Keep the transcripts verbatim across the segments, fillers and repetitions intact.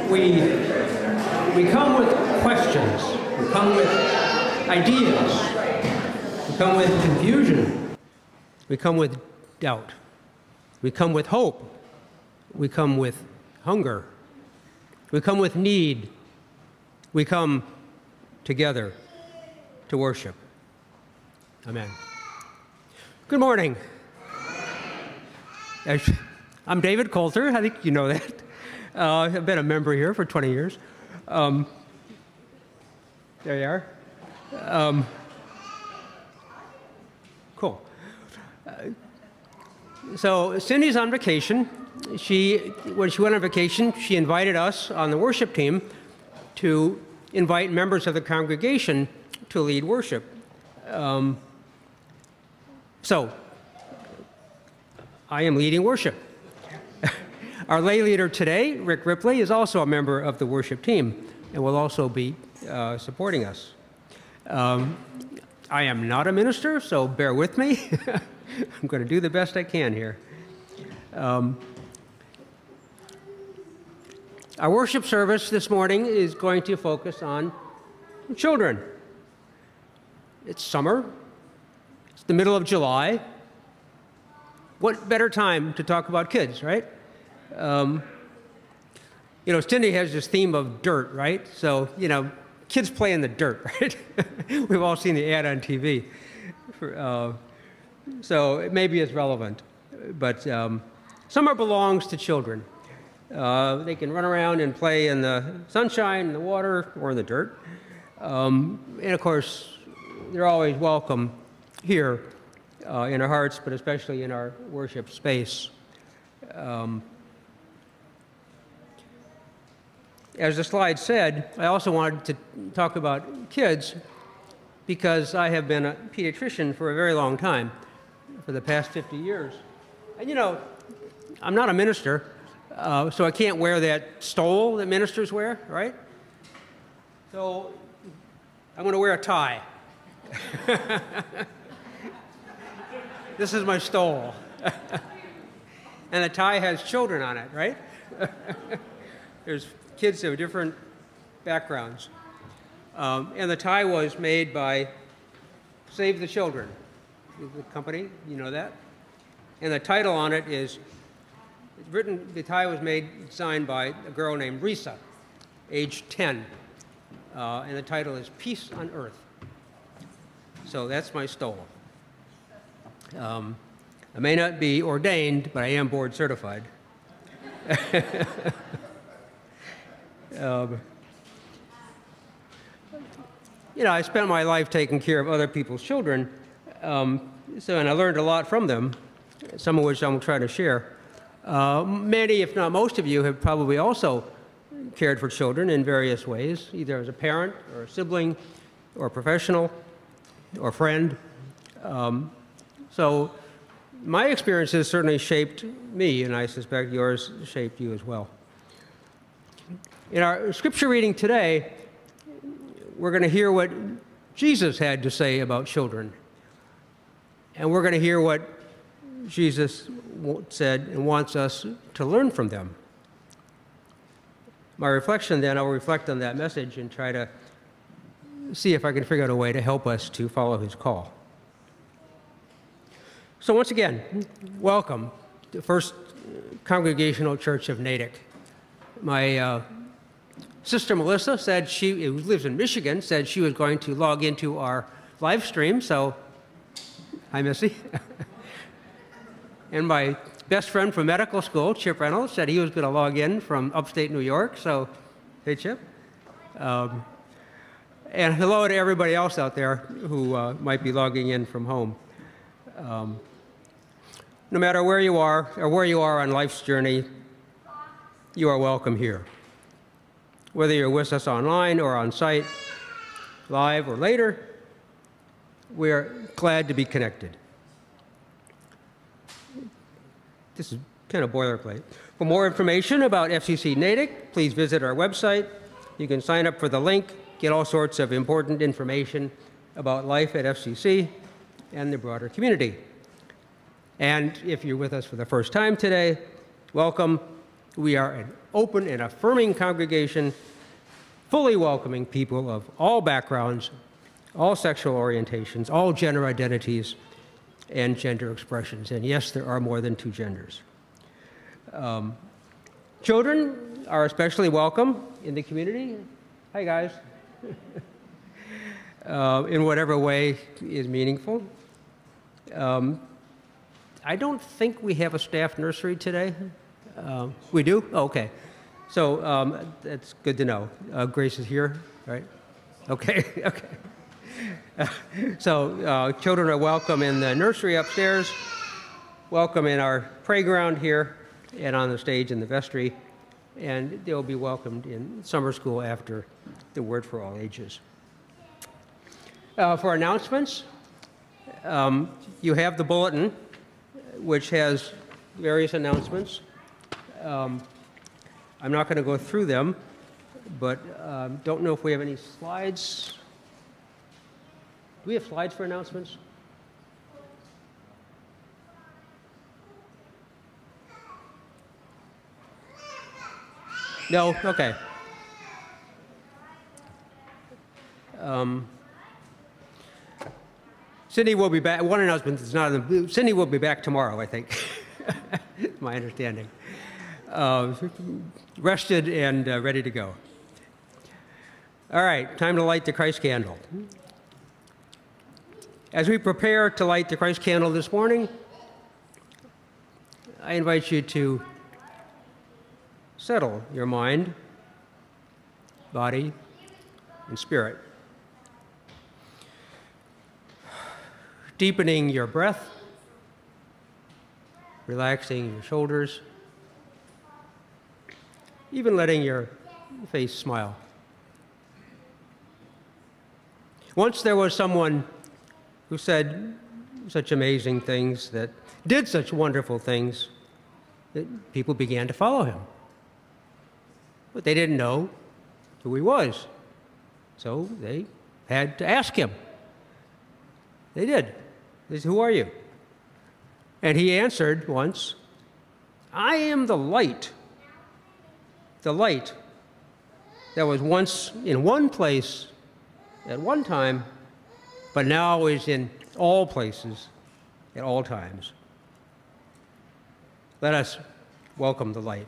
we, we come with questions, we come with ideas, we come with confusion, we come with doubt, we come with hope, we come with hunger, we come with need, we come together to worship. Amen. Good morning. I'm David Coulter. I think you know that. Uh, I've been a member here for twenty years. Um, there you are. Um, cool. Uh, so Cindy's on vacation. She, when she went on vacation, she invited us on the worship team to invite members of the congregation to lead worship. Um, so I am leading worship. Our lay leader today, Rick Ripley, is also a member of the worship team and will also be uh, supporting us. Um, I am not a minister, so bear with me. I'm going to do the best I can here. Um, our worship service this morning is going to focus on children. It's summer. It's the middle of July. What better time to talk about kids, right? Um, you know, Cindy has this theme of dirt, right? So, you know, kids play in the dirt, right? We've all seen the ad on T V. For, uh, so it maybe it's relevant. But um, summer belongs to children. Uh, they can run around and play in the sunshine, in the water, or in the dirt. Um, and of course, they're always welcome here uh, in our hearts, but especially in our worship space. Um, As the slide said, I also wanted to talk about kids because I have been a pediatrician for a very long time, for the past fifty years. And you know, I'm not a minister, uh, so I can't wear that stole that ministers wear, right? So I'm going to wear a tie. This is my stole. And the tie has children on it, right? There's kids of different backgrounds. Um, and the tie was made by Save the Children, the company, you know that? And the title on it is, it's written, the tie was made, signed by a girl named Risa, age ten. Uh, and the title is Peace on Earth. So that's my stole. Um, I may not be ordained, but I am board certified. Um, you know, I spent my life taking care of other people's children, um, so and I learned a lot from them, some of which I'm trying to share. Uh, many, if not most of you, have probably also cared for children in various ways, either as a parent or a sibling or a professional or friend. Um, so my experiences certainly shaped me, and I suspect yours shaped you as well. In our scripture reading today, we're going to hear what Jesus had to say about children. And we're going to hear what Jesus said and wants us to learn from them. My reflection then, I'll reflect on that message and try to see if I can figure out a way to help us to follow his call. So once again, welcome to First Congregational Church of Natick. My uh, sister Melissa said she, who lives in Michigan, said she was going to log into our live stream, so hi, Missy. And my best friend from medical school, Chip Reynolds, said he was going to log in from upstate New York, so hey, Chip. Um, and hello to everybody else out there who uh, might be logging in from home. Um, no matter where you are or where you are on life's journey, you are welcome here. Whether you're with us online or on site, live or later, we're glad to be connected. This is kind of boilerplate. For more information about F C C Natick, please visit our website. You can sign up for the link, get all sorts of important information about life at F C C and the broader community. And if you're with us for the first time today, welcome. We are an open and affirming congregation, fully welcoming people of all backgrounds, all sexual orientations, all gender identities, and gender expressions. And yes, there are more than two genders. Um, children are especially welcome in the community. Hi, guys. uh, in whatever way is meaningful. Um, I don't think we have a staff nursery today. Uh, we do? Oh, okay. So um, that's good to know. Uh, Grace is here, right? Okay, okay. Uh, so uh, children are welcome in the nursery upstairs, welcome in our playground here, and on the stage in the vestry, and they'll be welcomed in summer school after the Word for All Ages. Uh, for announcements, um, you have the bulletin, which has various announcements. Um, I'm not going to go through them, but um, don't know if we have any slides. Do we have slides for announcements? No? Okay. Um, Cindy will be back. One announcement is not in the, Cindy will be back tomorrow, I think. My understanding. Uh, rested and uh, ready to go. All right, time to light the Christ candle. As we prepare to light the Christ candle this morning, I invite you to settle your mind, body, and spirit. Deepening your breath, relaxing your shoulders, even letting your face smile. Once there was someone who said such amazing things, that did such wonderful things, that people began to follow him. But they didn't know who he was. So they had to ask him. They did. They said, "Who are you?" And he answered once, "I am the light. The light that was once in one place at one time, but now is in all places at all times." Let us welcome the light.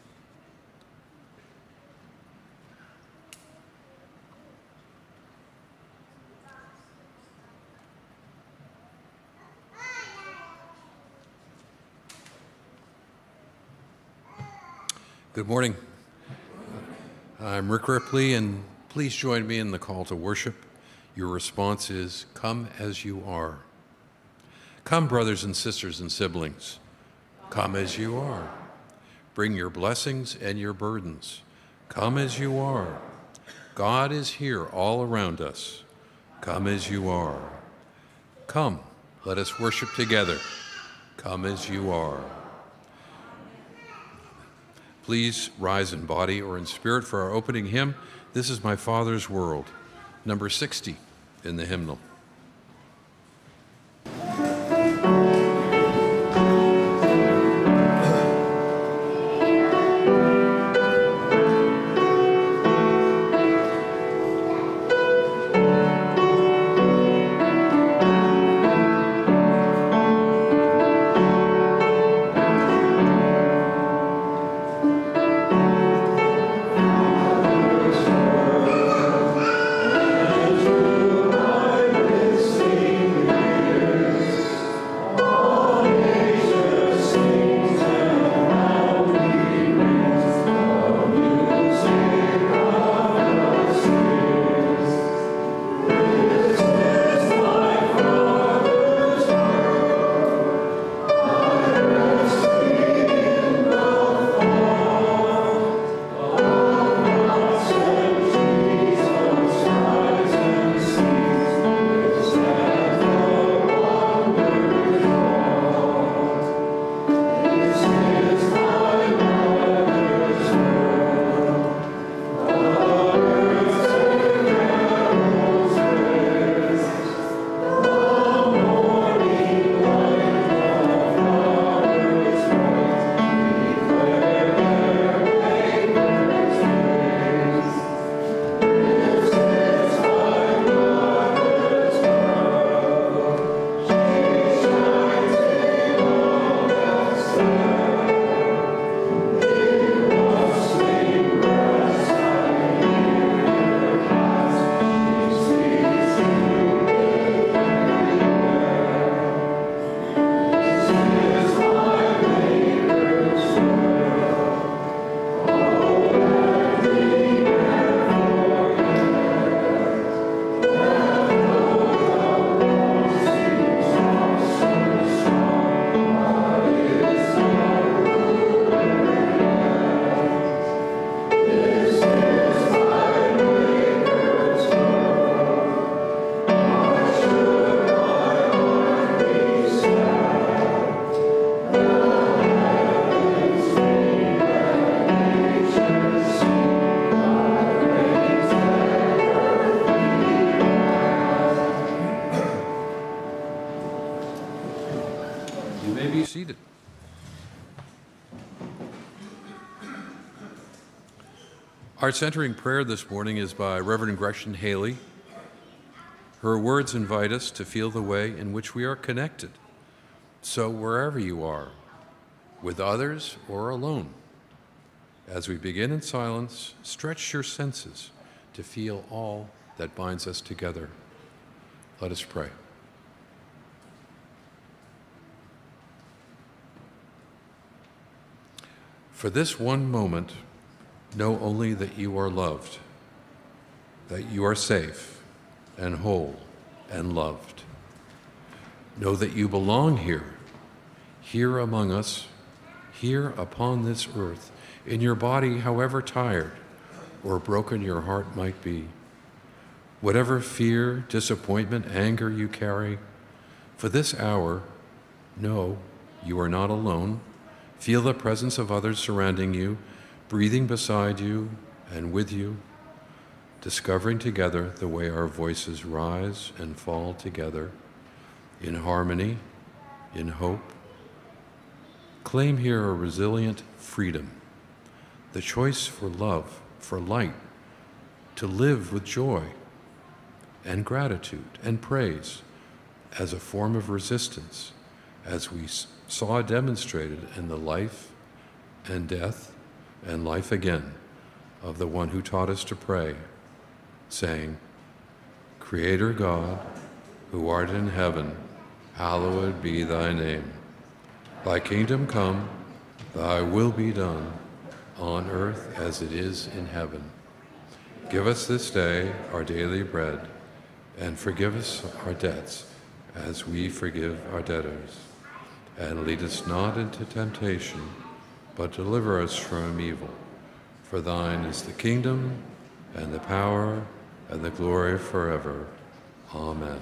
Good morning. I'm Rick Ripley, and please join me in the call to worship. Your response is, "Come as you are." Come, brothers and sisters and siblings. Come as you are. Bring your blessings and your burdens. Come as you are. God is here all around us. Come as you are. Come, let us worship together. Come as you are. Please rise in body or in spirit for our opening hymn, "This is My Father's World," number sixty in the hymnal. Thank you. Our centering prayer this morning is by Reverend Gretchen Haley. Her words invite us to feel the way in which we are connected. So wherever you are, with others or alone, as we begin in silence, stretch your senses to feel all that binds us together. Let us pray. For this one moment, know only that you are loved, that you are safe and whole and loved. Know that you belong here, here among us, here upon this earth, in your body, however tired or broken your heart might be. Whatever fear, disappointment, anger you carry, for this hour, know you are not alone. Feel the presence of others surrounding you, breathing beside you and with you, discovering together the way our voices rise and fall together in harmony, in hope. Claim here a resilient freedom, the choice for love, for light, to live with joy and gratitude and praise as a form of resistance, as we saw demonstrated in the life and death and life again of the one who taught us to pray, saying, Creator God, who art in heaven, hallowed be thy name. Thy kingdom come, thy will be done, on earth as it is in heaven. Give us this day our daily bread, and forgive us our debts as we forgive our debtors. And lead us not into temptation, but deliver us from evil. For thine is the kingdom, and the power, and the glory forever. Amen.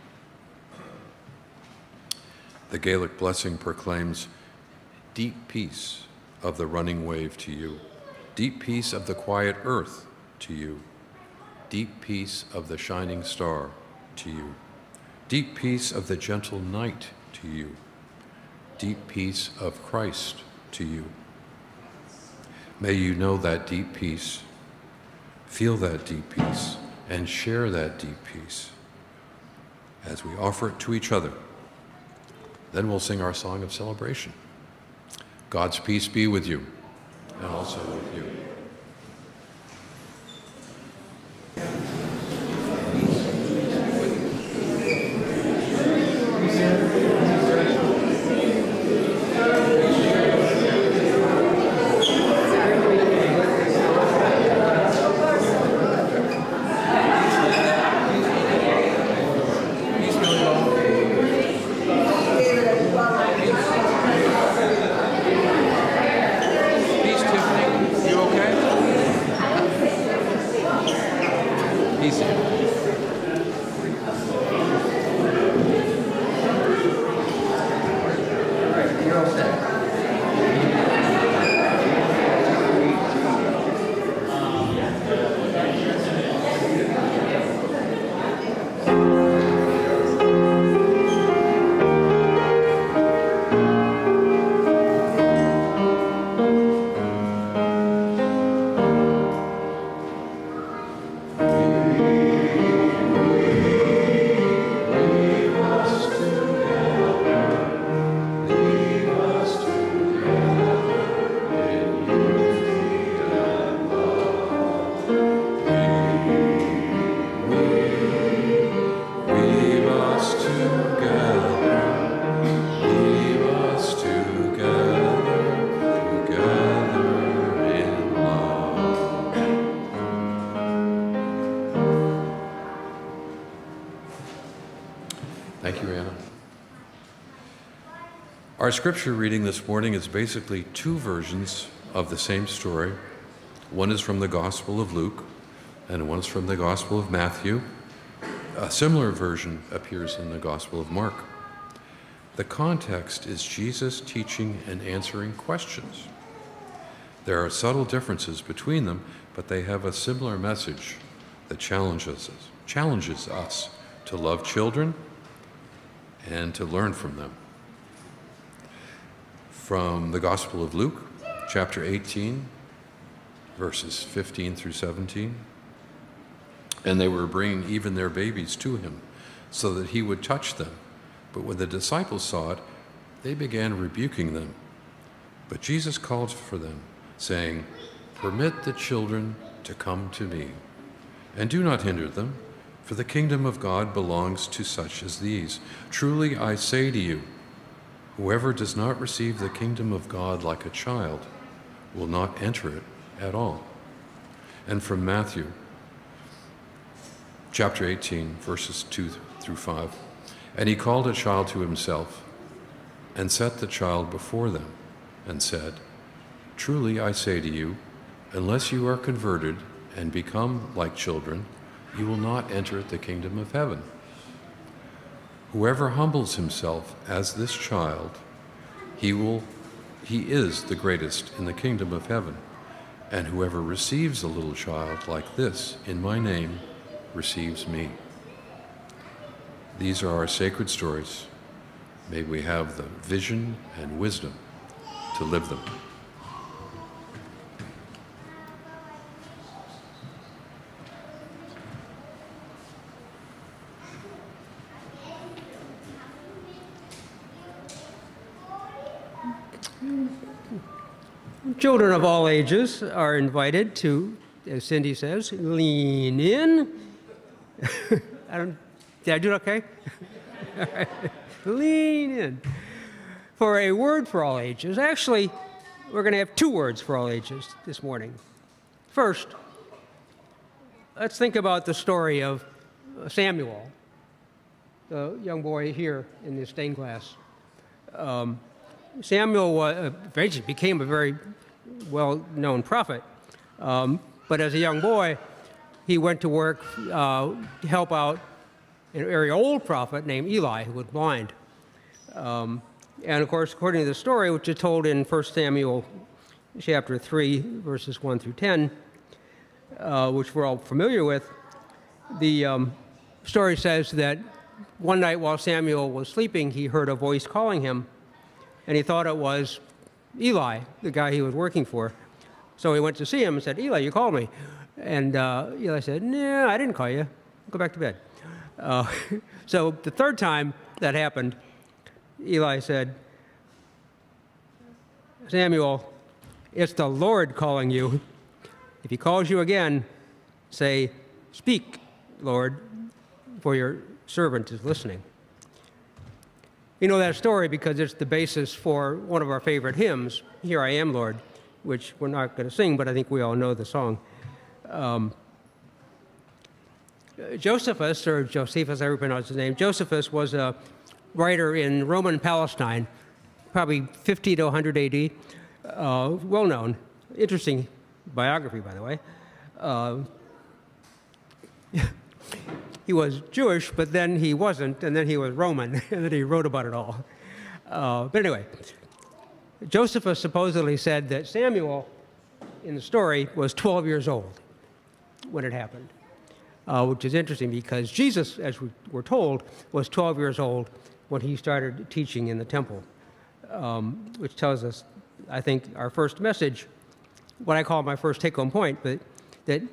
The Gaelic blessing proclaims, deep peace of the running wave to you, deep peace of the quiet earth to you, deep peace of the shining star to you, deep peace of the gentle night to you, deep peace of Christ to you. May you know that deep peace, feel that deep peace, and share that deep peace as we offer it to each other. Then we'll sing our song of celebration. God's peace be with you, and also with you. Our scripture reading this morning is basically two versions of the same story. One is from the Gospel of Luke, and one is from the Gospel of Matthew. A similar version appears in the Gospel of Mark. The context is Jesus teaching and answering questions. There are subtle differences between them, but they have a similar message that challenges us, challenges us to love children and to learn from them. From the Gospel of Luke, chapter eighteen, verses fifteen through seventeen. And they were bringing even their babies to him, so that he would touch them. But when the disciples saw it, they began rebuking them. But Jesus called for them, saying, "Permit the children to come to me, and do not hinder them, for the kingdom of God belongs to such as these. Truly I say to you, whoever does not receive the kingdom of God like a child will not enter it at all." And from Matthew, chapter eighteen, verses two through five. And he called a child to himself and set the child before them and said, "Truly I say to you, unless you are converted and become like children, you will not enter the kingdom of heaven. Whoever humbles himself as this child, he will, he is the greatest in the kingdom of heaven. And whoever receives a little child like this in my name receives me." These are our sacred stories. May we have the vision and wisdom to live them. Children of all ages are invited to, as Cindy says, lean in. I don't, did I do it okay? All right. Lean in. For a word for all ages. Actually, we're going to have two words for all ages this morning. First, let's think about the story of Samuel, the young boy here in the stained glass. Um, Samuel uh, eventually became a very well-known prophet, um, but as a young boy, he went to work uh, to help out a very old prophet named Eli, who was blind. Um, and of course, according to the story, which is told in First Samuel chapter three, verses one through ten, uh, which we're all familiar with, the um, story says that one night while Samuel was sleeping, he heard a voice calling him, and he thought it was Eli, the guy he was working for. So he went to see him and said, "Eli, you called me." And uh, Eli said, "No, I didn't call you. Go back to bed." Uh, so the third time that happened, Eli said, "Samuel, it's the Lord calling you. If he calls you again, say, 'Speak, Lord, for your servant is listening.'" You know that story because it's the basis for one of our favorite hymns, "Here I Am, Lord," which we're not going to sing, but I think we all know the song. Um, Josephus, or Josephus, I pronounce his name, Josephus was a writer in Roman Palestine, probably fifty to one hundred A D, uh, well-known, interesting biography, by the way. Uh, He was Jewish, but then he wasn't, and then he was Roman, and then he wrote about it all. Uh, but anyway, Josephus supposedly said that Samuel, in the story, was twelve years old when it happened, uh, which is interesting because Jesus, as we were told, was twelve years old when he started teaching in the temple, um, which tells us, I think, our first message, what I call my first take-home point, but that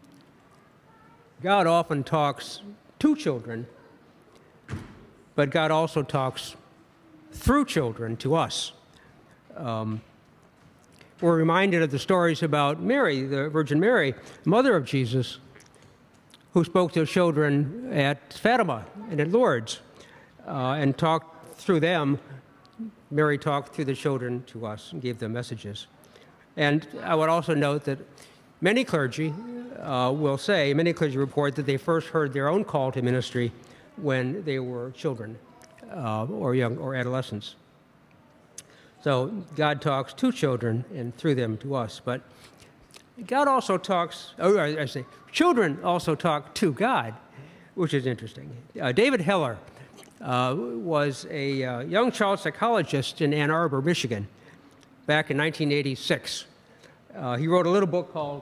God often talks to children, but God also talks through children to us. Um, we're reminded of the stories about Mary, the Virgin Mary, mother of Jesus, who spoke to children at Fatima and at Lourdes uh, and talked through them. Mary talked through the children to us and gave them messages. And I would also note that many clergy uh, will say, many clergy report that they first heard their own call to ministry when they were children uh, or young or adolescents. So God talks to children and through them to us. But God also talks, oh, I, I say, children also talk to God, which is interesting. Uh, David Heller uh, was a uh, young child psychologist in Ann Arbor, Michigan, back in nineteen eighty-six. Uh, he wrote a little book called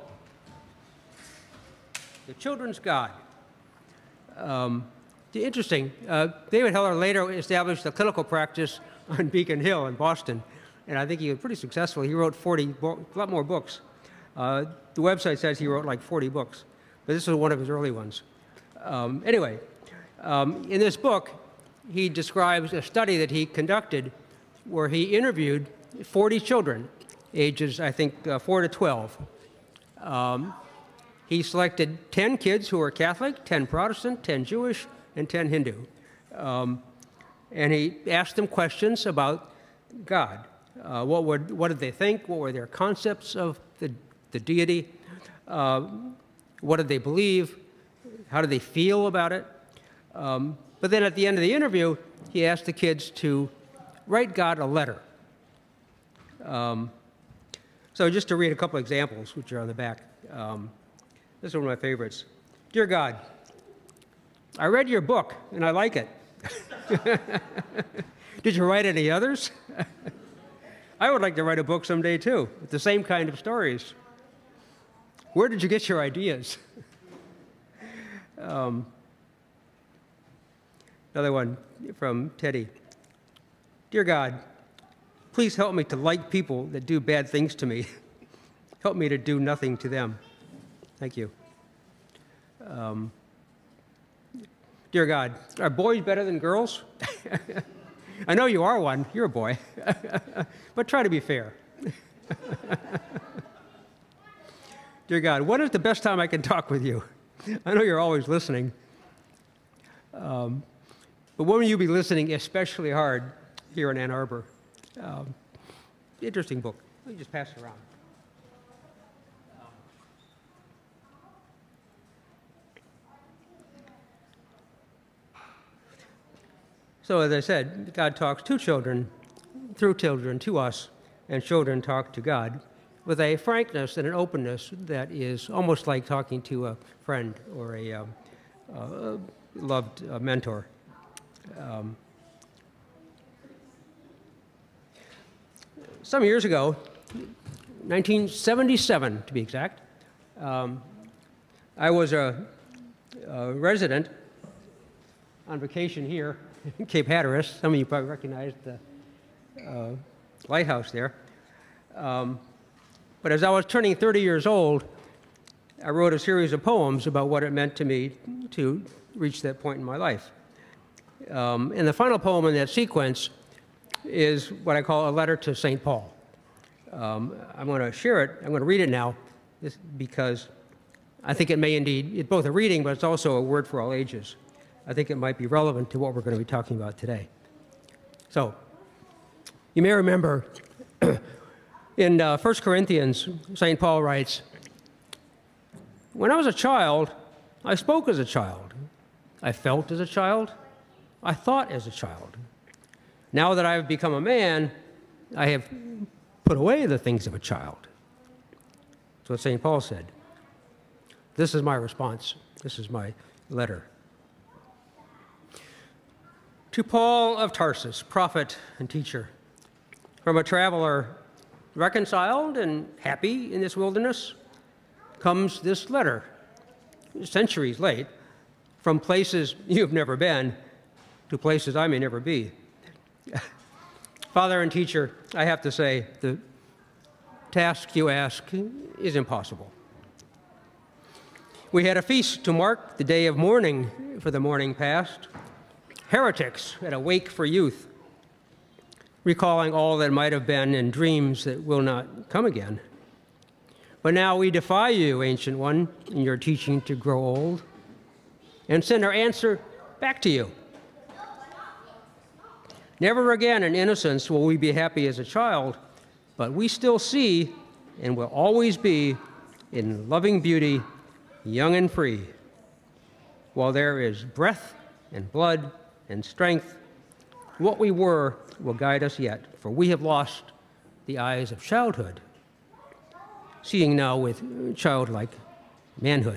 The Children's God. Um, interesting. Uh, David Heller later established a clinical practice on Beacon Hill in Boston, and I think he was pretty successful. He wrote forty, bo- a lot more books. Uh, the website says he wrote like forty books, but this was one of his early ones. Um, anyway, um, in this book, he describes a study that he conducted where he interviewed forty children, ages, I think, uh, four to twelve. Um, he selected ten kids who were Catholic, ten Protestant, ten Jewish, and ten Hindu. Um, and he asked them questions about God. Uh, what, would, what did they think? What were their concepts of the, the deity? Uh, what did they believe? How did they feel about it? Um, but then at the end of the interview, he asked the kids to write God a letter. Um, so just to read a couple examples, which are on the back. Um, this is one of my favorites. Dear God, I read your book, and I like it. Did you write any others? I would like to write a book someday, too, with the same kind of stories. Where did you get your ideas? um, another one from Teddy. Dear God, please help me to like people that do bad things to me. Help me to do nothing to them. Thank you. Um, dear God, are boys better than girls? I know you are one. You're a boy. But try to be fair. Dear God, when is the best time I can talk with you? I know you're always listening. Um, but when will you be listening especially hard here in Ann Arbor? Um, interesting book. Let me just pass it around. So as I said, God talks to children, through children to us, and children talk to God with a frankness and an openness that is almost like talking to a friend or a um, uh, loved uh, mentor. Um, some years ago, nineteen seventy-seven to be exact, um, I was a, a resident on vacation here in Cape Hatteras. Some of you probably recognize the uh, lighthouse there. Um, but as I was turning thirty years old, I wrote a series of poems about what it meant to me to reach that point in my life. Um, and the final poem in that sequence is what I call a letter to Saint Paul. Um, I'm going to share it. I'm going to read it now this, because I think it may indeed, it's both a reading, but it's also a word for all ages. I think it might be relevant to what we're going to be talking about today. So, you may remember in uh, First Corinthians, Saint Paul writes, when I was a child, I spoke as a child. I felt as a child. I thought as a child. Now that I have become a man, I have put away the things of a child. That's what Saint Paul said. This is my response. This is my letter. To Paul of Tarsus, prophet and teacher, from a traveler reconciled and happy in this wilderness, comes this letter, centuries late, from places you've never been to places I may never be. Father and teacher, I have to say, the task you ask is impossible. We had a feast to mark the day of mourning for the morning past, heretics at a wake for youth, recalling all that might have been and dreams that will not come again. But now we defy you, Ancient One, in your teaching to grow old, and send our answer back to you. Never again in innocence will we be happy as a child, but we still see and will always be in loving beauty, young and free. While there is breath and blood and strength, what we were will guide us yet, for we have lost the eyes of childhood, seeing now with childlike manhood.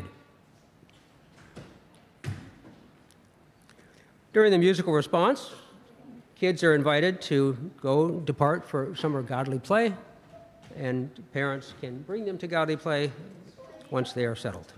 During the musical response, kids are invited to go depart for summer godly play, and parents can bring them to godly play once they are settled.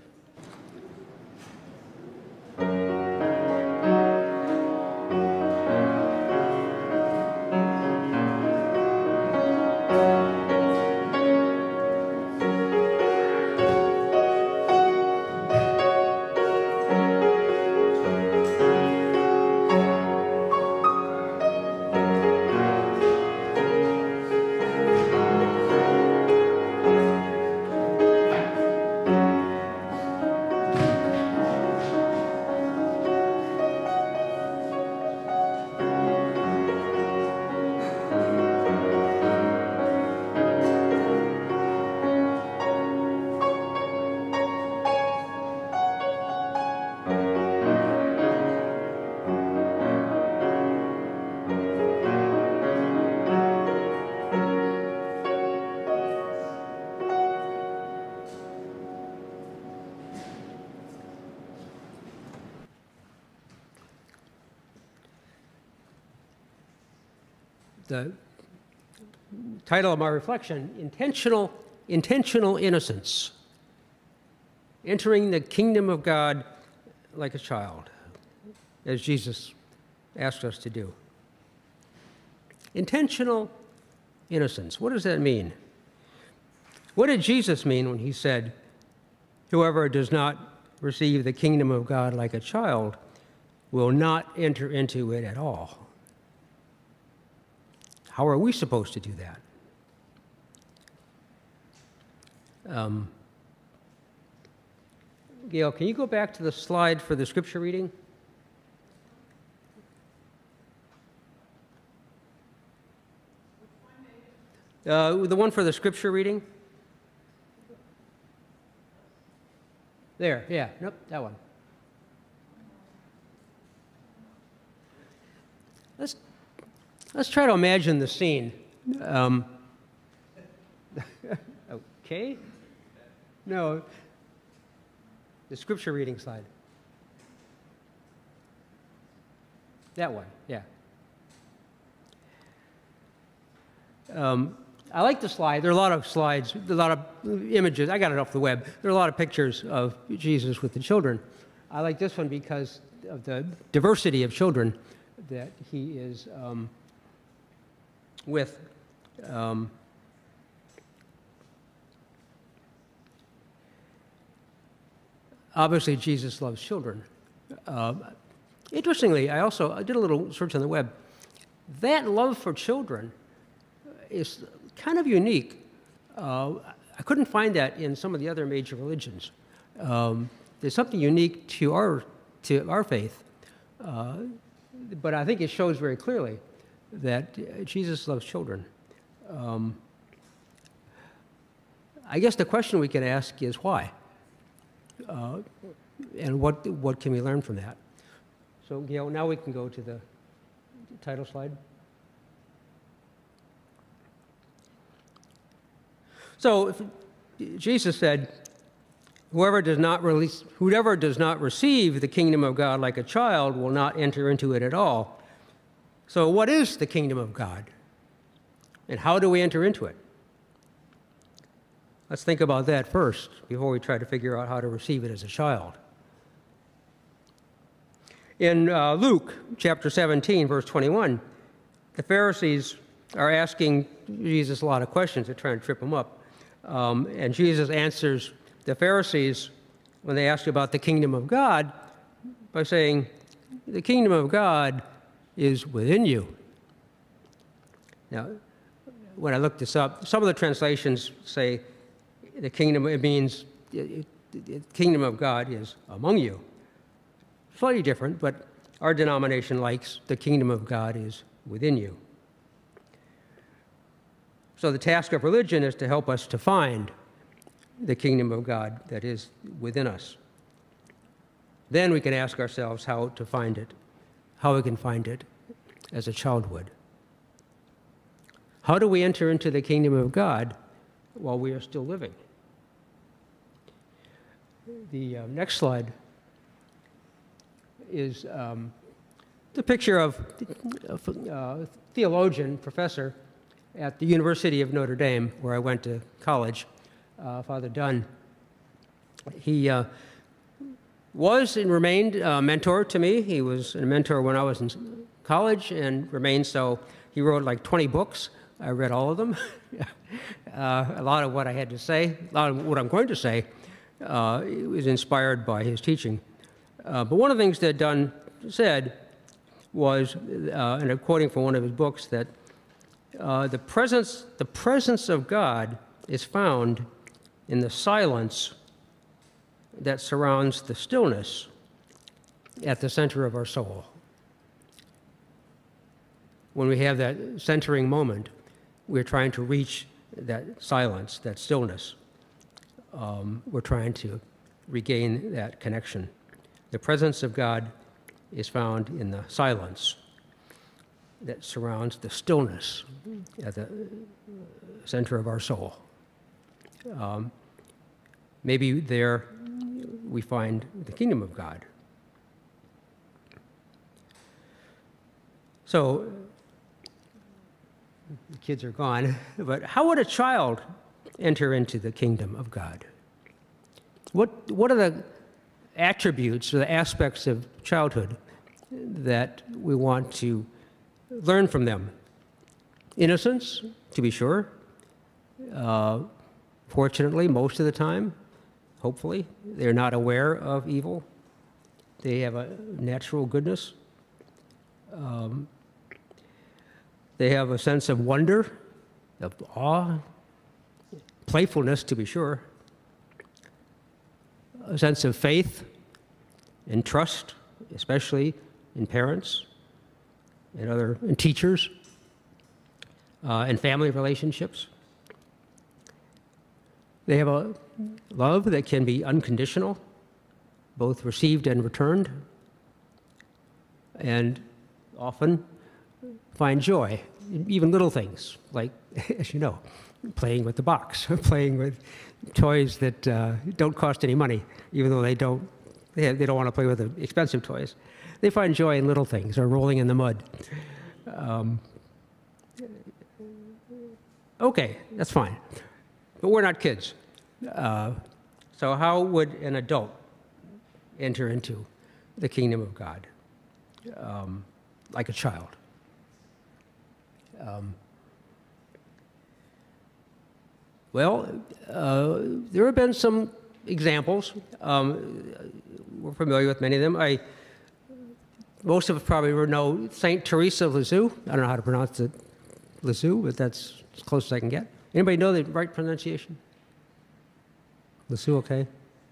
the title of my reflection, Intentional, Intentional Innocence. Entering the kingdom of God like a child, as Jesus asked us to do. Intentional innocence. What does that mean? What did Jesus mean when he said, whoever does not receive the kingdom of God like a child will not enter into it at all? How are we supposed to do that? Um, Gail, can you go back to the slide for the scripture reading? Uh, the one for the scripture reading? There, yeah, nope, that one. Let's, let's try to imagine the scene. Um, okay? No, the scripture reading slide. That one, yeah. Um, I like the slide. There are a lot of slides, a lot of images. I got it off the web. There are a lot of pictures of Jesus with the children. I like this one because of the diversity of children that he is um, with. Um, obviously, Jesus loves children. Uh, interestingly, I also I did a little search on the web. That love for children is kind of unique. Uh, I couldn't find that in some of the other major religions. Um, there's something unique to our to our faith, uh, but I think it shows very clearly that Jesus loves children. Um, I guess the question we can ask is why, uh, and what what can we learn from that? So, Gail, now we can go to the title slide. So if Jesus said, whoever does not release, whoever does not receive the kingdom of God like a child will not enter into it at all. So what is the kingdom of God? And how do we enter into it? Let's think about that first before we try to figure out how to receive it as a child. In uh, Luke chapter seventeen, verse twenty-one, the Pharisees are asking Jesus a lot of questions. They're trying to trip him up. Um, and Jesus answers the Pharisees when they ask about the kingdom of God by saying, the kingdom of God is within you. Now, when I looked this up, some of the translations say the kingdom, it means the kingdom of God is among you. Slightly different, but our denomination likes the kingdom of God is within you. So the task of religion is to help us to find the kingdom of God that is within us. Then we can ask ourselves how to find it, how we can find it as a child would. How do we enter into the kingdom of God while we are still living? The uh, next slide is um, the picture of a uh, theologian, professor, at the University of Notre Dame, where I went to college, uh, Father Dunn. He uh, was and remained a mentor to me. He was a mentor when I was in college and remained so. He wrote like twenty books. I read all of them. uh, a lot of what I had to say, a lot of what I'm going to say, uh, was inspired by his teaching. Uh, but one of the things that Dunn said was, uh, and I'm quoting from one of his books, that Uh, the presence, the presence of God is found in the silence that surrounds the stillness at the center of our soul. When we have that centering moment, we're trying to reach that silence, that stillness. Um, we're trying to regain that connection. The presence of God is found in the silence that surrounds the stillness at the center of our soul. Um, maybe there we find the kingdom of God. So the kids are gone, but how would a child enter into the kingdom of God? What, what are the attributes or the aspects of childhood that we want to learn from them? Innocence, to be sure. Uh, fortunately, most of the time, hopefully, they're not aware of evil. They have a natural goodness. Um, they have a sense of wonder, of awe, playfulness, to be sure, a sense of faith and trust, especially in parents and other and teachers, uh, and family relationships. They have a love that can be unconditional, both received and returned, and often find joy in even little things, like, as you know, playing with the box, playing with toys that uh, don't cost any money, even though they don't, they, have, they don't want to play with the expensive toys. They find joy in little things, or rolling in the mud. Um, okay, that's fine. But we're not kids. Uh, so how would an adult enter into the kingdom of God um, like a child? Um, well, uh, there have been some examples. Um, we're familiar with many of them. I, most of us probably know Saint Teresa of Lisieux. I don't know how to pronounce it, Lisieux, but that's as close as I can get. Anybody know the right pronunciation? Lisieux, okay?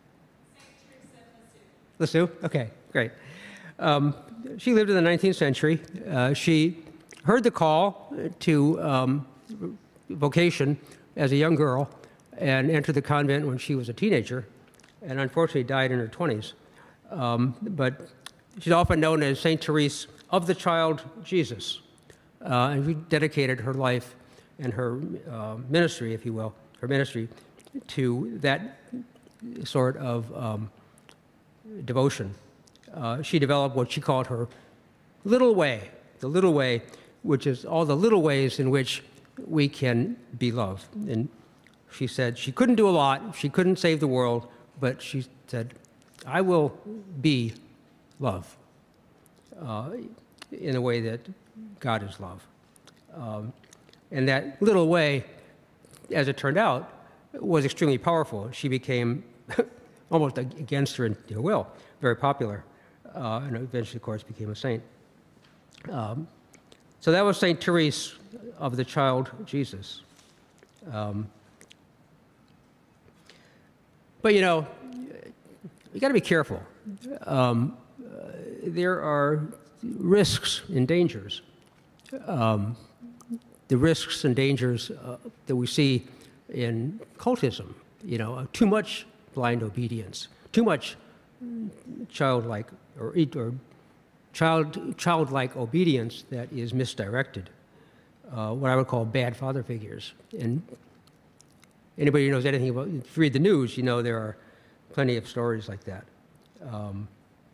Lisieux, okay, great. Um, she lived in the nineteenth century. Uh, she heard the call to um, vocation as a young girl and entered the convent when she was a teenager, and unfortunately died in her twenties. Um, but she's often known as Saint Therese of the Child Jesus, uh, and she dedicated her life and her uh, ministry, if you will, her ministry to that sort of um, devotion. Uh, she developed what she called her little way, the little way, which is all the little ways in which we can be loved. And she said she couldn't do a lot, she couldn't save the world, but she said, I will be love uh, in a way that God is love. Um, and that little way, as it turned out, was extremely powerful. She became almost against her will, very popular, uh, and eventually, of course, became a saint. Um, so that was Saint Therese of the Child Jesus. Um, but you know, you got to be careful. Um, uh, there are risks and dangers. Um, the risks and dangers uh, that we see in cultism, you know, uh, too much blind obedience, too much childlike or, or child childlike obedience that is misdirected. Uh, what I would call bad father figures. And anybody who knows anything about, if you read the news, you know there are plenty of stories like that. Um,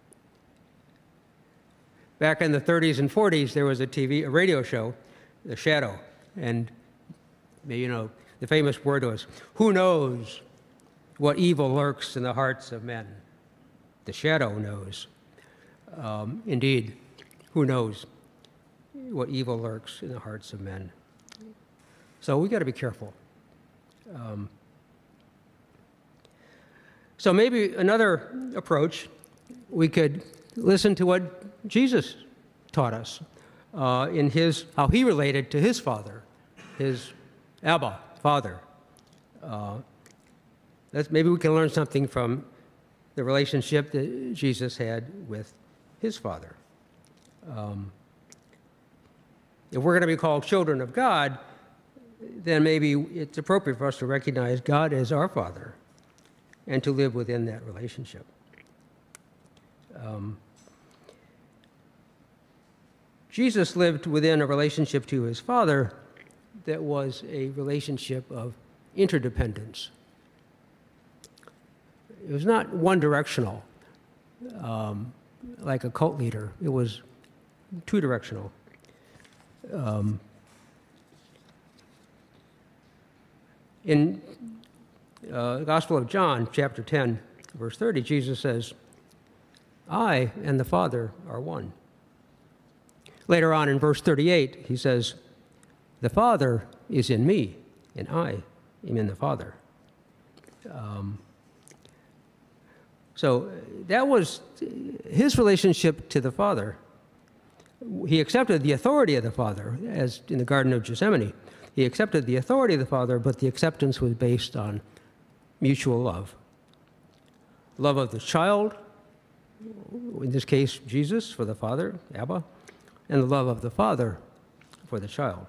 back in the thirties and forties, there was a T V, a radio show, The Shadow, and you know, the famous word was, who knows what evil lurks in the hearts of men? The shadow knows. Um, indeed, who knows what evil lurks in the hearts of men? So we got to be careful. Um, so maybe another approach, we could listen to what Jesus taught us uh, in his, how he related to his father, his Abba, Father. Uh, that's, maybe we can learn something from the relationship that Jesus had with his Father. Um, if we're going to be called children of God, then maybe it's appropriate for us to recognize God as our Father and to live within that relationship. Um, Jesus lived within a relationship to his Father that was a relationship of interdependence. It was not one-directional, um, like a cult leader. It was two-directional. Um, In uh, the Gospel of John, chapter ten, verse thirty, Jesus says, I and the Father are one. Later on in verse thirty-eight, he says, the Father is in me, and I am in the Father. Um, so that was his relationship to the Father. He accepted the authority of the Father, as in the Garden of Gethsemane. He accepted the authority of the Father, but the acceptance was based on mutual love. Love of the child, in this case, Jesus for the Father, Abba, and the love of the Father for the child.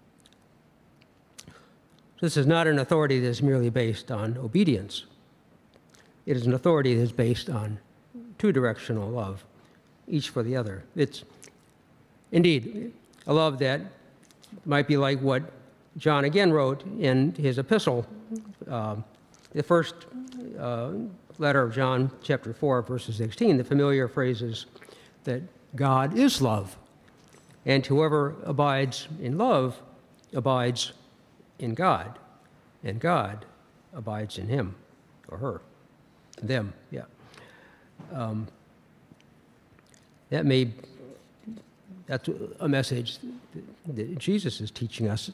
This is not an authority that is merely based on obedience. It is an authority that is based on two-directional love, each for the other. It's indeed a love that might be like what John again wrote in his epistle, uh, the first uh, letter of John, chapter four, verses sixteen. The familiar phrase is that God is love, and whoever abides in love abides in God, and God abides in him or her. Them, yeah. Um, that may, that's a message that Jesus is teaching us.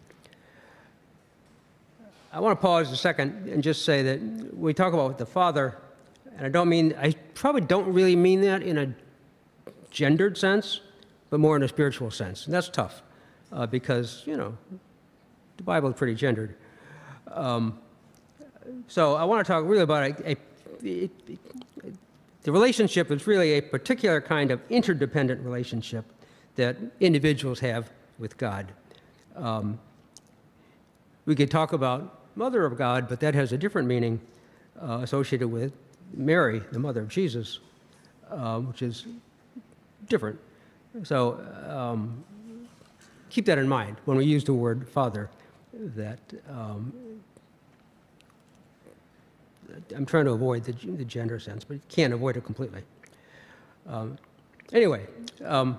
I want to pause a second and just say that when we talk about the Father, and I don't mean, I probably don't really mean that in a gendered sense, but more in a spiritual sense. And that's tough uh, because, you know, the Bible is pretty gendered. Um, so I want to talk really about a, a, a, the relationship is really a particular kind of interdependent relationship that individuals have with God. Um, we could talk about Mother of God, but that has a different meaning uh, associated with Mary, the mother of Jesus, uh, which is different. So um, keep that in mind when we use the word Father, that um, I'm trying to avoid the, the gender sense, but you can't avoid it completely. Um, anyway, um,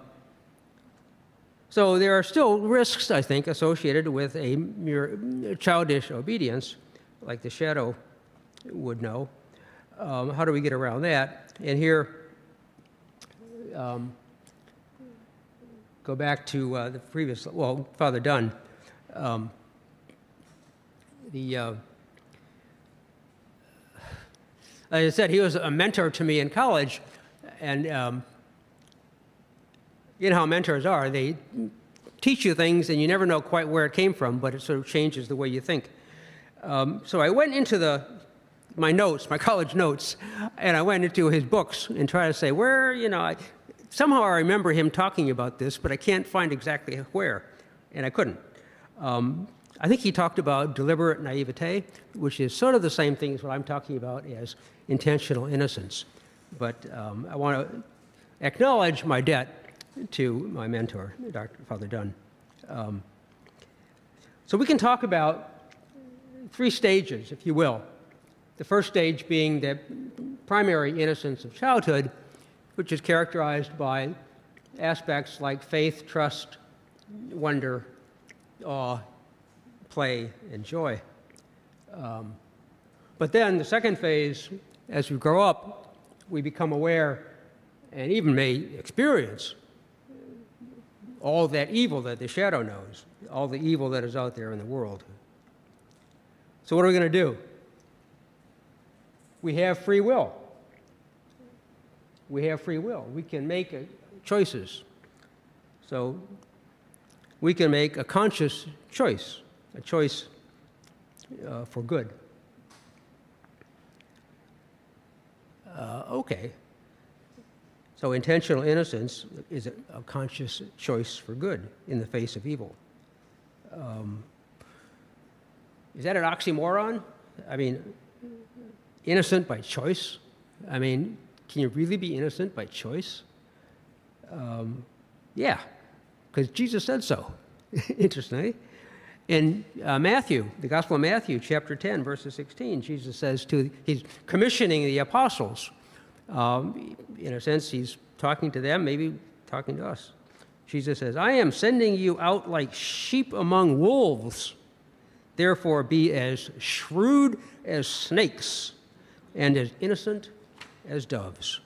so there are still risks, I think, associated with a mere childish obedience, like the shadow would know. Um, how do we get around that? And here, um, go back to uh, the previous, well, Father Dunn. Um, the, uh, like I said, he was a mentor to me in college, and um, you know how mentors are. They teach you things, and you never know quite where it came from, but it sort of changes the way you think. Um, so I went into the my notes, my college notes, and I went into his books and tried to say, where, you know, I, somehow I remember him talking about this, but I can't find exactly where, and I couldn't. Um, I think he talked about deliberate naivete, which is sort of the same thing as what I'm talking about as intentional innocence. But um, I want to acknowledge my debt to my mentor, Doctor Father Dunn. Um, so we can talk about three stages, if you will. The first stage being the primary innocence of childhood, which is characterized by aspects like faith, trust, wonder, awe, play, and joy. Um, but then the second phase, as we grow up, we become aware and even may experience all that evil that the shadow knows, all the evil that is out there in the world. So what are we going to do? We have free will. We have free will. We can make uh, choices. So we can make a conscious choice, a choice uh, for good. Uh, okay. So intentional innocence is a, a conscious choice for good in the face of evil. Um, is that an oxymoron? I mean, innocent by choice? I mean, can you really be innocent by choice? Um, yeah, because Jesus said so, interestingly. In uh, Matthew, the Gospel of Matthew, chapter ten, verses sixteen, Jesus says to, he's commissioning the apostles. Um, in a sense, he's talking to them, maybe talking to us. Jesus says, I am sending you out like sheep among wolves. Therefore, be as shrewd as snakes and as innocent as doves.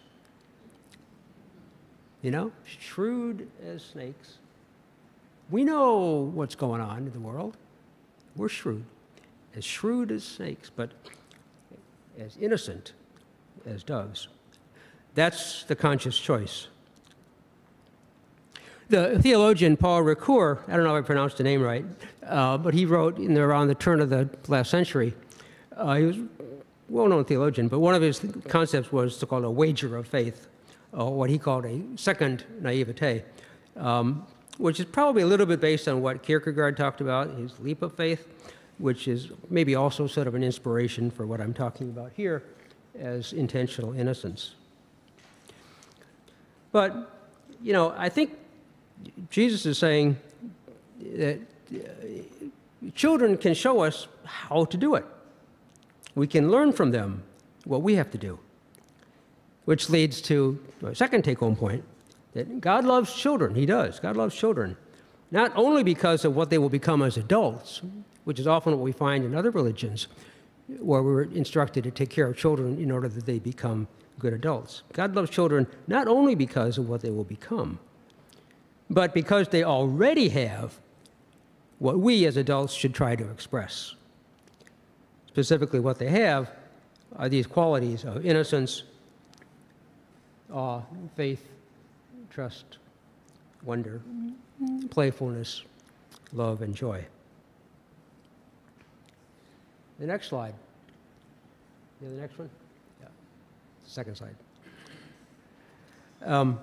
You know, shrewd as snakes. We know what's going on in the world. We're shrewd, as shrewd as snakes, but as innocent as doves. That's the conscious choice. The theologian Paul Ricoeur, I don't know if I pronounced the name right, uh, but he wrote in the, around the turn of the last century. Uh, he was a well-known theologian, but one of his concepts was to call a wager of faith, or what he called a second naivete, um, which is probably a little bit based on what Kierkegaard talked about, his leap of faith, which is maybe also sort of an inspiration for what I'm talking about here as intentional innocence. But, you know, I think Jesus is saying that children can show us how to do it. We can learn from them what we have to do, which leads to my second take-home point, that God loves children. He does. God loves children, not only because of what they will become as adults, which is often what we find in other religions, where we're instructed to take care of children in order that they become good adults. God loves children not only because of what they will become, but because they already have what we as adults should try to express. Specifically, what they have are these qualities of innocence, awe, faith, trust, wonder, playfulness, love, and joy. The next slide. You have the next one? Yeah. Second slide. Um,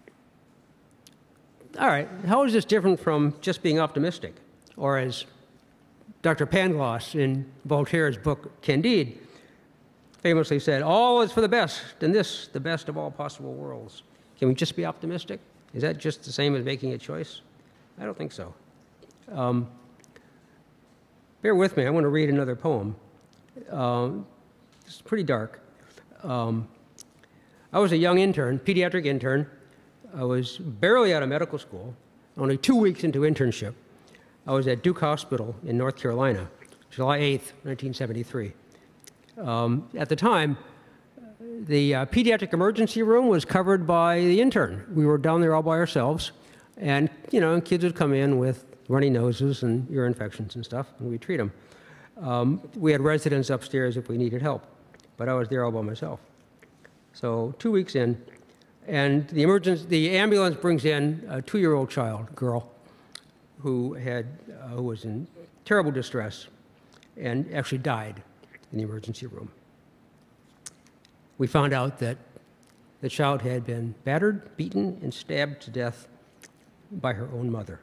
all right. How is this different from just being optimistic? Or as Doctor Pangloss in Voltaire's book Candide famously said, all is for the best, and this, the best of all possible worlds. Can we just be optimistic? Is that just the same as making a choice? I don't think so. Um, bear with me. I want to read another poem. Um, it's pretty dark. Um, I was a young intern, pediatric intern. I was barely out of medical school, only two weeks into internship. I was at Duke Hospital in North Carolina, July eighth, nineteen seventy-three. Um, at the time, the uh, pediatric emergency room was covered by the intern. We were down there all by ourselves, and you know, kids would come in with runny noses and ear infections and stuff, and we'd treat them. Um, we had residents upstairs if we needed help, but I was there all by myself. So two weeks in, and the emergency, the ambulance brings in a two-year-old child, girl, who had uh, who was in terrible distress, and actually died in the emergency room. We found out that the child had been battered, beaten, and stabbed to death by her own mother.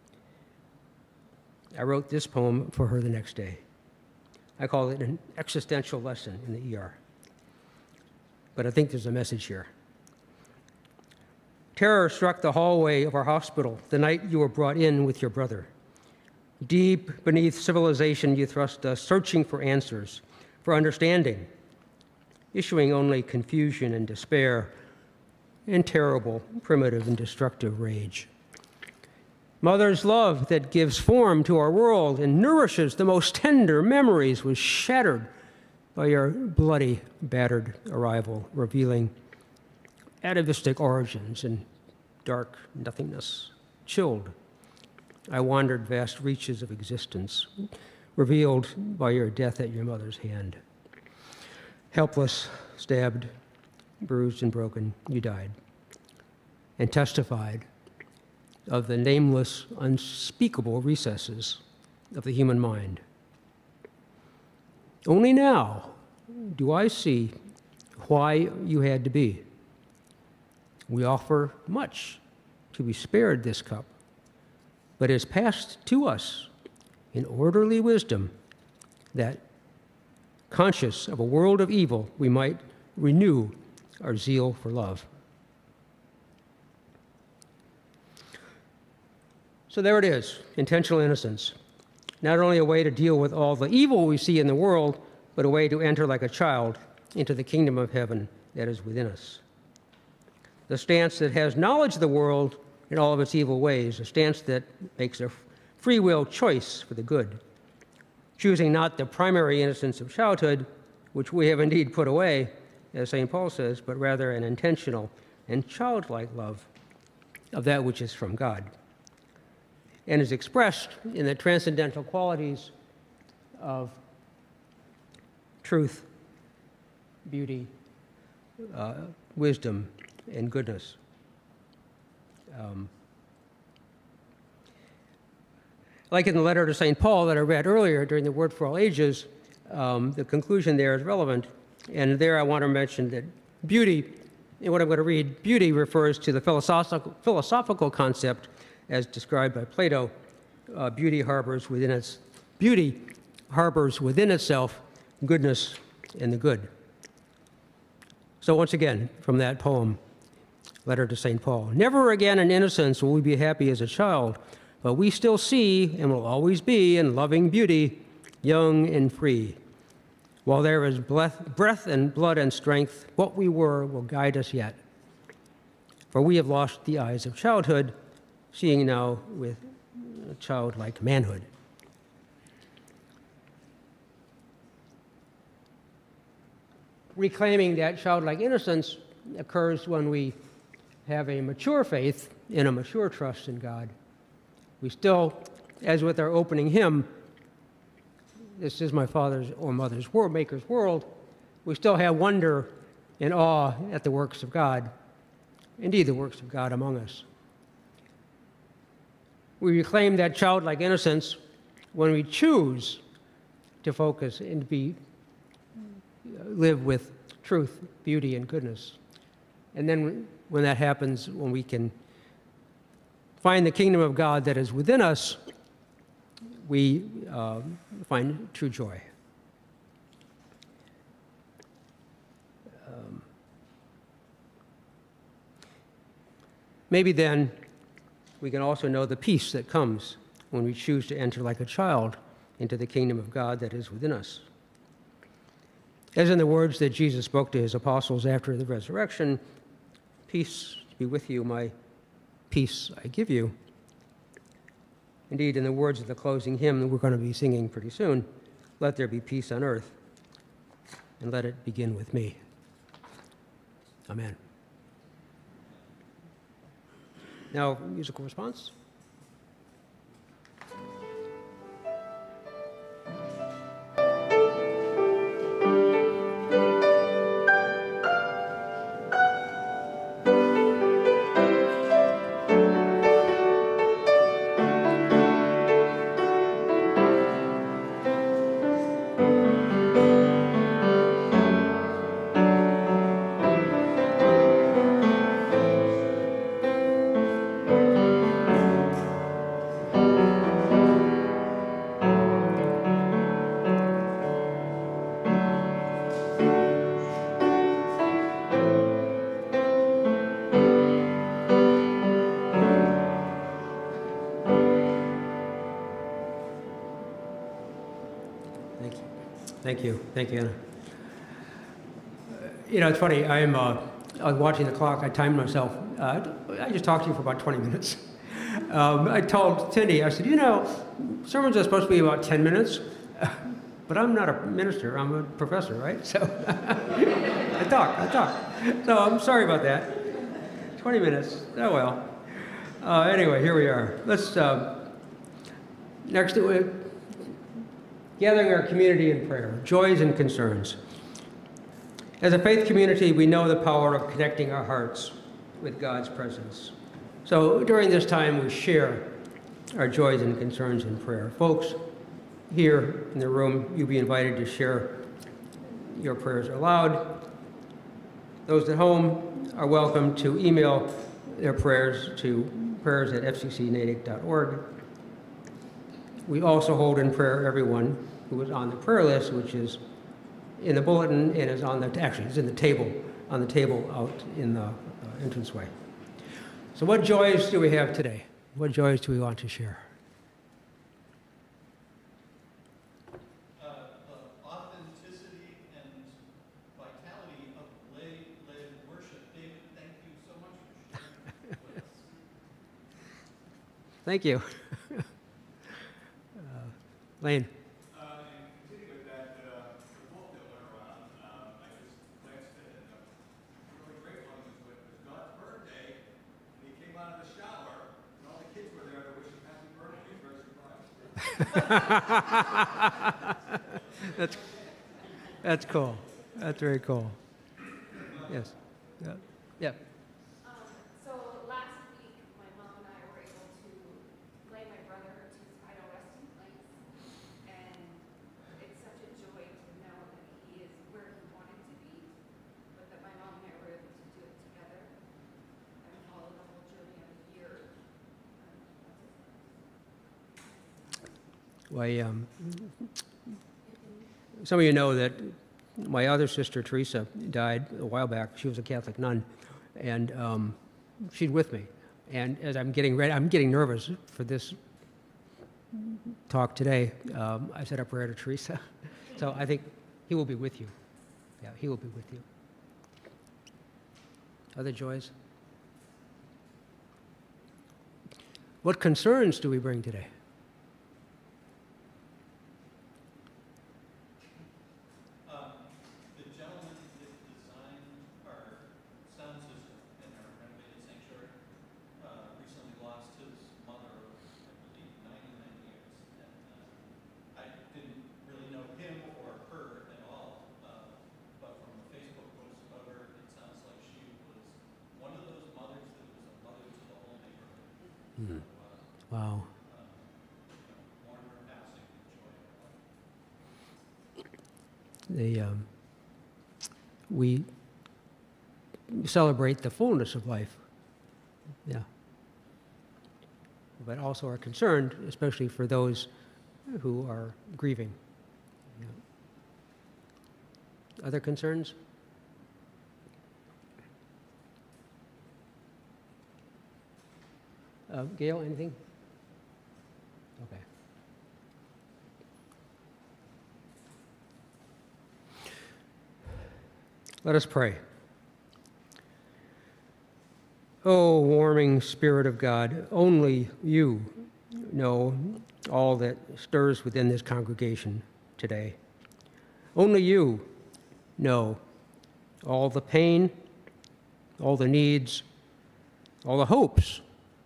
I wrote this poem for her the next day. I call it an existential lesson in the E R. But I think there's a message here. Terror struck the hallway of our hospital the night you were brought in with your brother. Deep beneath civilization, you thrust us, searching for answers, for understanding, issuing only confusion and despair, and terrible, primitive, and destructive rage. Mother's love that gives form to our world and nourishes the most tender memories was shattered by your bloody, battered arrival, revealing atavistic origins and dark nothingness. Chilled, I wandered vast reaches of existence, revealed by your death at your mother's hand. Helpless, stabbed, bruised, and broken, you died, and testified of the nameless, unspeakable recesses of the human mind. Only now do I see why you had to be. We offer much to be spared this cup, but it is passed to us in orderly wisdom that, conscious of a world of evil, we might renew our zeal for love. So there it is, intentional innocence. Not only a way to deal with all the evil we see in the world, but a way to enter like a child into the kingdom of heaven that is within us. The stance that has knowledge of the world in all of its evil ways, a stance that makes a free will choice for the good, choosing not the primary innocence of childhood, which we have indeed put away, as Saint Paul says, but rather an intentional and childlike love of that which is from God, and is expressed in the transcendental qualities of truth, beauty, uh, wisdom, and goodness. Um, like in the letter to Saint Paul that I read earlier during the Word for All Ages, um, the conclusion there is relevant. And there I want to mention that beauty, and what I'm going to read, beauty refers to the philosophical, philosophical concept as described by Plato. Uh, beauty harbors within its beauty harbors within itself goodness and the good. So once again, from that poem, letter to Saint Paul, never again in innocence will we be happy as a child, but we still see and will always be in loving beauty, young and free. While there is breath and blood and strength, what we were will guide us yet. For we have lost the eyes of childhood, seeing now with childlike manhood. Reclaiming that childlike innocence occurs when we have a mature faith and a mature trust in God. We still, as with our opening hymn, "This is my Father's or Mother's world, Maker's world," we still have wonder and awe at the works of God, indeed the works of God among us. We reclaim that childlike innocence when we choose to focus and to be, live with truth, beauty, and goodness. And then when that happens, when we can find the kingdom of God that is within us, we uh, find true joy. Um, maybe then we can also know the peace that comes when we choose to enter like a child into the kingdom of God that is within us. As in the words that Jesus spoke to his apostles after the resurrection, "Peace be with you, my peace I give you." Indeed, in the words of the closing hymn that we're going to be singing pretty soon, "Let there be peace on earth, and let it begin with me." Amen. Now, musical response. Thank you. Thank you, Anna. Uh, you know, it's funny. I'm uh, I was watching the clock. I timed myself. Uh, I just talked to you for about twenty minutes. Um, I told Cindy, I said, you know, sermons are supposed to be about ten minutes, but I'm not a minister. I'm a professor, right? So I talk. I talk. So I'm sorry about that. twenty minutes. Oh, well. Uh, anyway, here we are. Let's, uh, next, uh, gathering our community in prayer, joys and concerns. As a faith community, we know the power of connecting our hearts with God's presence. So during this time, we share our joys and concerns in prayer. Folks here in the room, you'll be invited to share your prayers aloud. Those at home are welcome to email their prayers to prayers at f c c natick dot org. We also hold in prayer everyone who is on the prayer list, which is in the bulletin and is on the, actually, it's in the table, on the table out in the uh, entranceway. So what joys do we have today? What joys do we want to share? Uh, the authenticity and vitality of lay-led worship. David, thank you so much for sharing with us. Thank you. uh, Lane. Uh, That's, that's cool. That's very cool. Yes. Yeah. Yeah. Um, so last week, my mom and I were able to lay my brother to his final resting place, and it's such a joy to know that he is where he wanted to be, but that my mom and I were able to do it together and follow the whole journey of a year. Why, um, some of you know that my other sister, Teresa, died a while back. She was a Catholic nun, and um, she's with me. And as I'm getting ready, I'm getting nervous for this talk today. Um, I said a prayer to Teresa. So I think he will be with you. Yeah, he will be with you. Other joys? What concerns do we bring today? Hmm. Wow. The, um, we celebrate the fullness of life, yeah, but also are concerned, especially for those who are grieving. Yeah. Other concerns? Uh, Gail, anything? Okay. Let us pray. O warming Spirit of God, only you know all that stirs within this congregation today. Only you know all the pain, all the needs, all the hopes.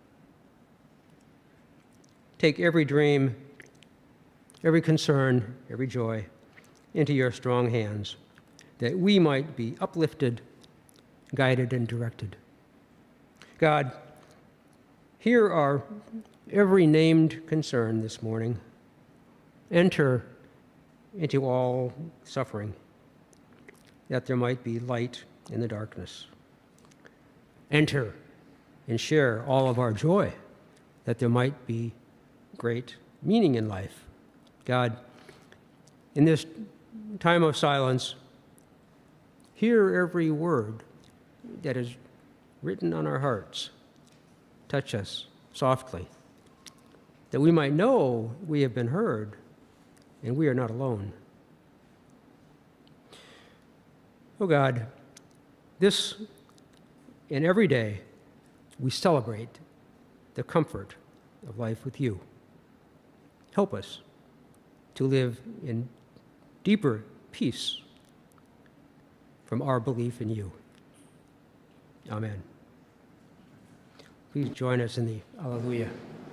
Take every dream, every concern, every joy into your strong hands, that we might be uplifted, guided, and directed. God, here are every named concern this morning. Enter into all suffering, that there might be light in the darkness. Enter and share all of our joy, that there might be great meaning in life. God, in this time of silence, hear every word that is written on our hearts. Touch us softly, that we might know we have been heard and we are not alone. Oh God, this and every day we celebrate the comfort of life with you. Help us to live in deeper peace from our belief in you. Amen. Please join us in the Alleluia.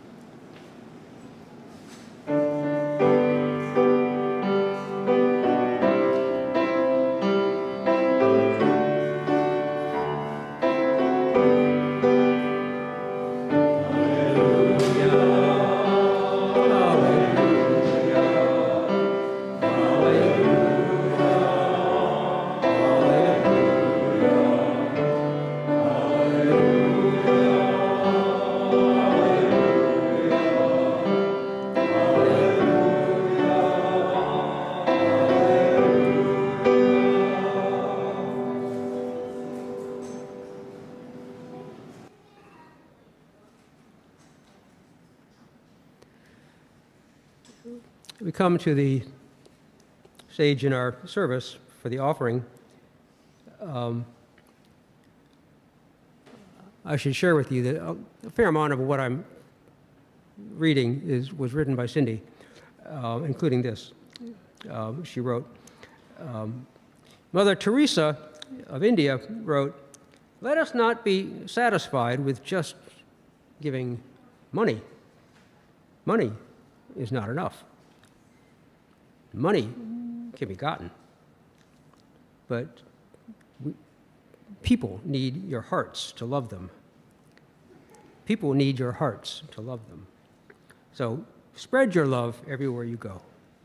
We come to the stage in our service for the offering. Um, I should share with you that a, a fair amount of what I'm reading is, was written by Cindy, uh, including this. Um, she wrote, um, Mother Teresa of India wrote, "Let us not be satisfied with just giving money. Money is not enough. Money can be gotten, but we, people need your hearts to love them. People need your hearts to love them. So spread your love everywhere you go.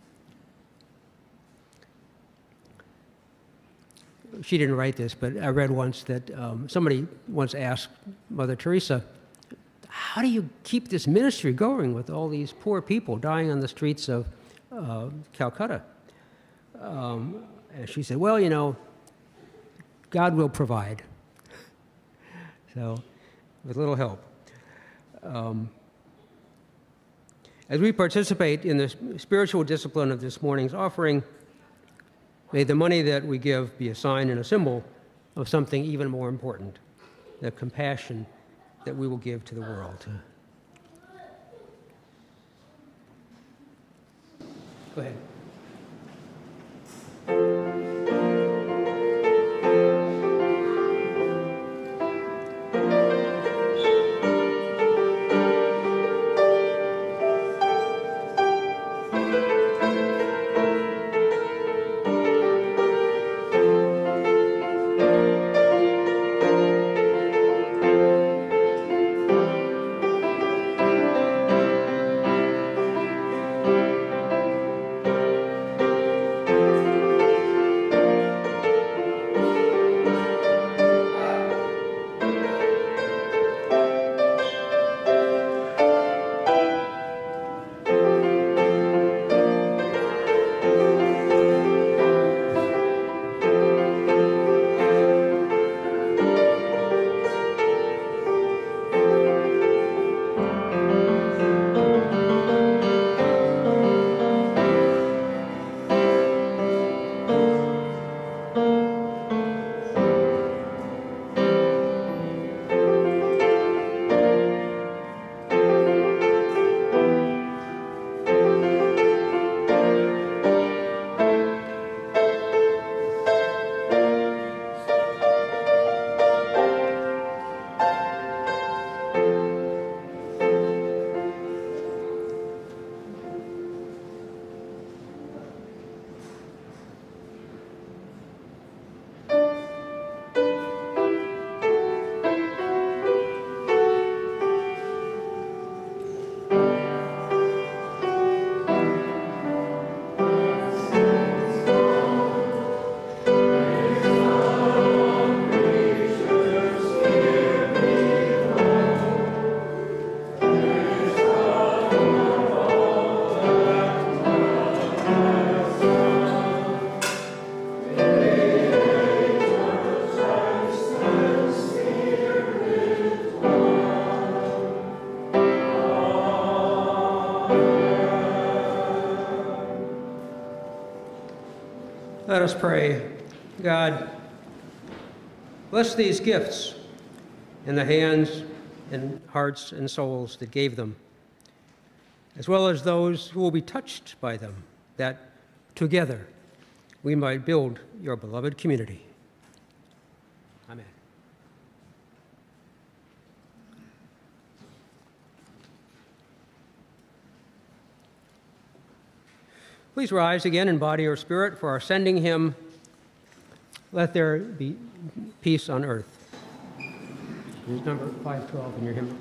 She didn't write this, but I read once that um, somebody once asked Mother Teresa, how do you keep this ministry going with all these poor people dying on the streets of uh, Calcutta? Um, and she said, well, you know, God will provide. So, with little help. Um, as we participate in the spiritual discipline of this morning's offering, may the money that we give be a sign and a symbol of something even more important, the compassion that we will give to the world. Go ahead. Let us pray. God, bless these gifts in the hands and hearts and souls that gave them, as well as those who will be touched by them, that together we might build your beloved community. Amen. Please rise again in body or spirit for our sending hymn, Let There Be Peace on Earth. This is number five twelve in your hymn.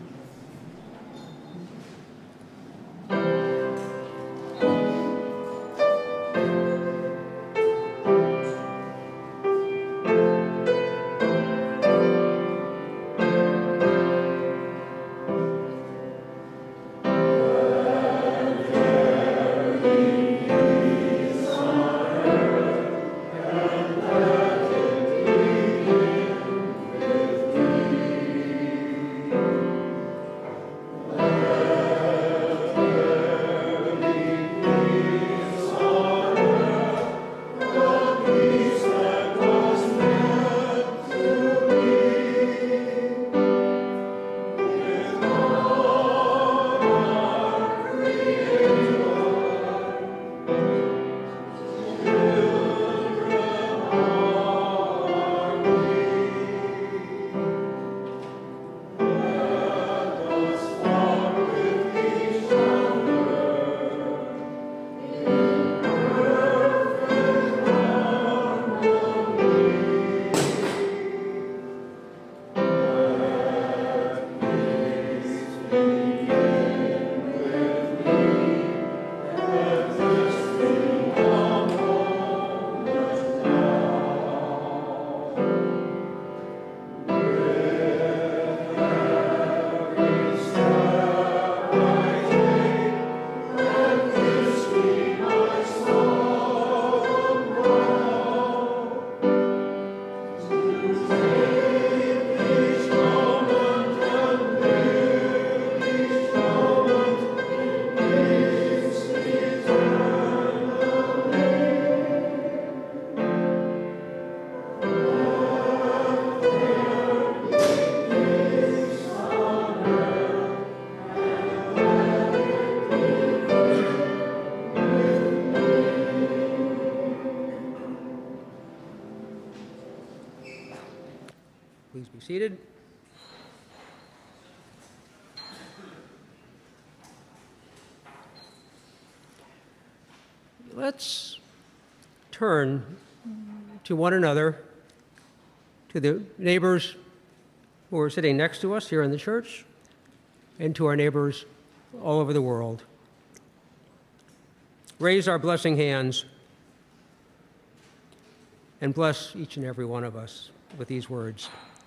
Please be seated. Let's turn to one another, to the neighbors who are sitting next to us here in the church, and to our neighbors all over the world. Raise our blessing hands and bless each and every one of us with these words.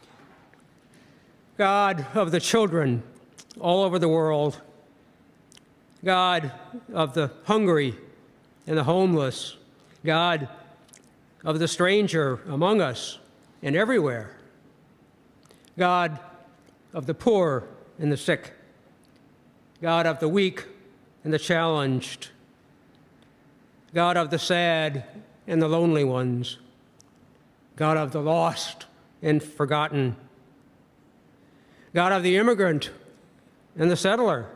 God of the children all over the world, God of the hungry and the homeless, God of the stranger among us and everywhere, God of the poor and the sick, God of the weak and the challenged, God of the sad and the lonely ones, God of the lost and forgotten, God of the immigrant and the settler,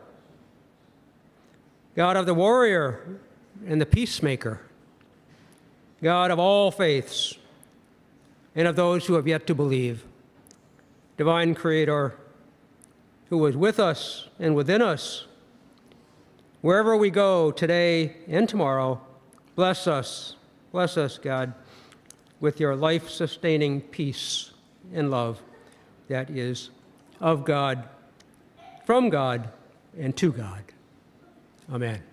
God of the warrior and the peacemaker, God of all faiths and of those who have yet to believe, divine Creator, who is with us and within us, wherever we go today and tomorrow, bless us, bless us, God, with your life-sustaining peace and love that is of God, from God, and to God. Amen.